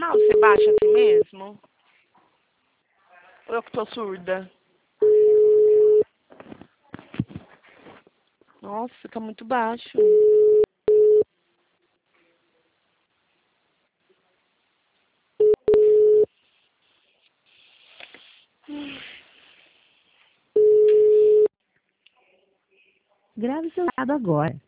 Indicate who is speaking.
Speaker 1: normal você baixa assim mesmo? Ou eu que tô surda? Nossa, tá muito baixo.
Speaker 2: Grave seu dado agora.